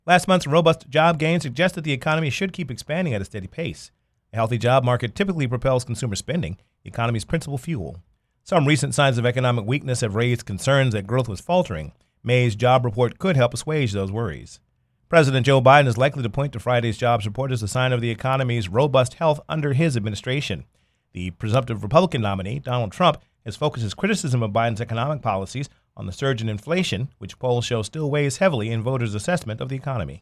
Last month's robust job gains suggest that the economy should keep expanding at a steady pace. A healthy job market typically propels consumer spending, the economy's principal fuel. Some recent signs of economic weakness have raised concerns that growth was faltering. May's job report could help assuage those worries. President Joe Biden is likely to point to Friday's jobs report as a sign of the economy's robust health under his administration. The presumptive Republican nominee, Donald Trump, has focused his criticism of Biden's economic policies on the surge in inflation, which polls show still weighs heavily in voters' assessment of the economy.